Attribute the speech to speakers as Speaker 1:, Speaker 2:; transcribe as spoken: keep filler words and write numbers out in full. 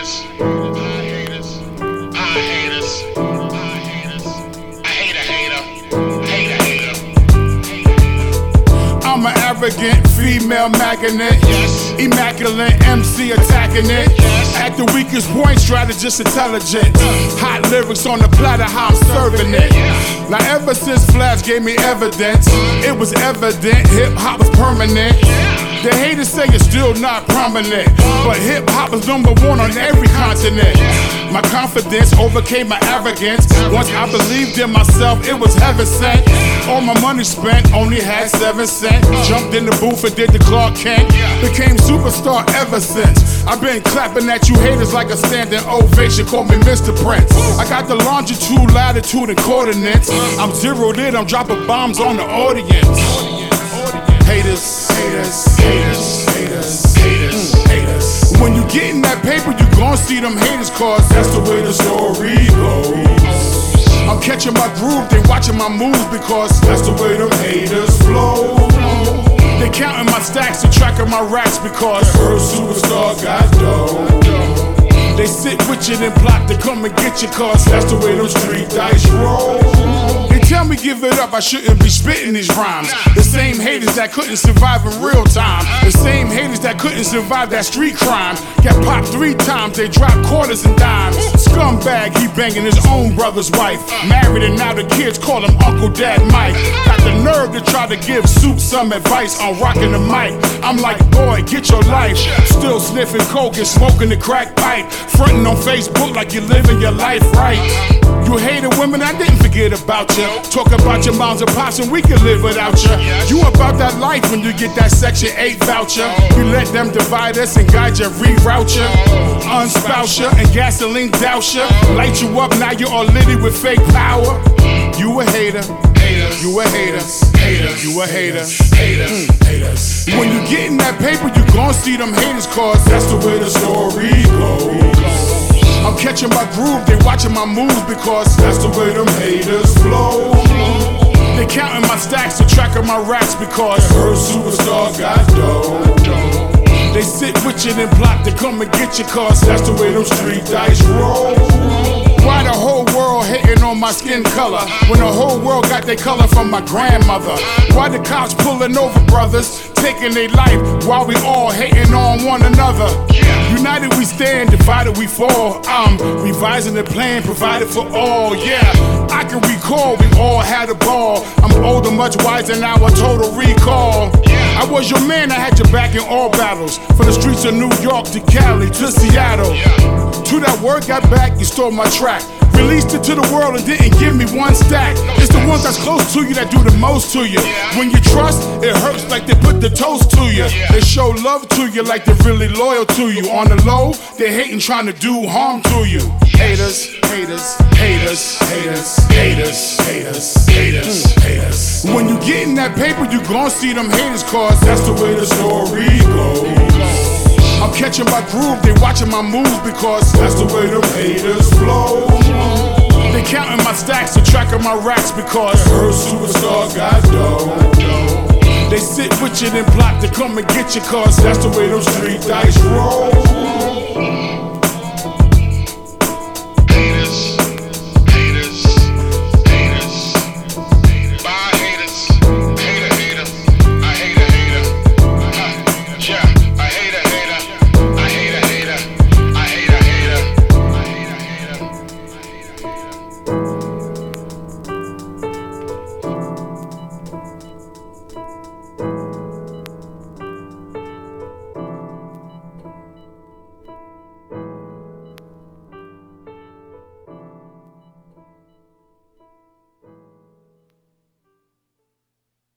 Speaker 1: haters. I haters. I haters. I haters. I hate a hater. I hate a hater.
Speaker 2: I'm an arrogant female magnet.
Speaker 1: Yes.
Speaker 2: Immaculate M C attacking it.
Speaker 1: Yes.
Speaker 2: At the weakest point, strategist intelligent. Hot lyrics on the platter, how I'm serving it. Now ever since Flash gave me evidence, it was evident hip hop was permanent. The haters say it's still not prominent, but hip hop is number one on every continent. My confidence overcame my arrogance. Once I believed in myself, it was heaven sent. All my money spent, only had seven cents. Jumped in the booth and did the Clark Kent. Became superstar ever since. I've been clapping at you haters like a standing ovation. Call me Mister Prince. I got the longitude, latitude, and coordinates. I'm zeroed in, I'm dropping bombs on the audience. Haters, haters, haters, haters, haters, mm. haters. When you get in that paper, you gon' see them haters, cause that's the way the story goes. I'm catching my groove, they watching my moves, because that's the way them haters flow. They counting my stacks and tracking my racks, because her superstar got dough. They sit with you and plot to come and get you, cause that's the way them street dice roll. They tell me give it up, I shouldn't be spitting these rhymes. The same haters that couldn't survive in real time, the same haters that couldn't survive that street crime, got popped three times, they dropped quarters and dimes. Scumbag, he banging his own brother's wife. Married and now the kids call him Uncle Dad Mike. Got the nerve to try to give Soup some advice on rocking the mic. I'm like, boy, get your life. Still sniffing coke and smoking the crack pipe. Fronting on Facebook like you're living your life right. You hated women, I didn't forget about you. Talk about your moms and pops and we can live without you. You about that life when you get that Section eight voucher. You let them divide us and guide you, reroute you, unspouse you, and gasoline douse you. Light you up, now you're all litty with fake power. You a hater, you a hater, you a hater, mm. haters. When you get in that paper, you gon' see them haters, cause that's the way the story goes. I'm catching my groove, they watching my moves, because that's the way them haters flow. They counting my stacks and tracking my racks, because her superstar got dough. They sit with you and plot to come and get you, cause that's the way them street dice roll. Why the whole world hating on my skin color, when the whole world got their color from my grandmother? Why the cops pulling over brothers, taking their life, while we all hating on one another? United we stand, divided we fall. I'm revising the plan provided for all, yeah. I can recall we all had a ball. I'm older, much wiser now, a total recall. I was your man, I had your back in all battles. From the streets of New York to Cali to Seattle. To that word got back, you stole my track. Released it to the world and didn't give me one stack. It's the ones that's close to you that do the most to you. When you trust, it hurts like they put the toast to you. They show love to you like they're really loyal to you. On the low, they hating trying to do harm to you. Haters, haters, haters, haters, haters, haters, haters, haters. When you get in that paper, you gon' see them haters, cause that's the way the story goes. I'm catching my groove, they watching my moves, because that's the way them haters flow. They counting my stacks and tracking my racks, because her superstar got dough. They sit with you and plot to come and get you, cause that's the way them street dice roll.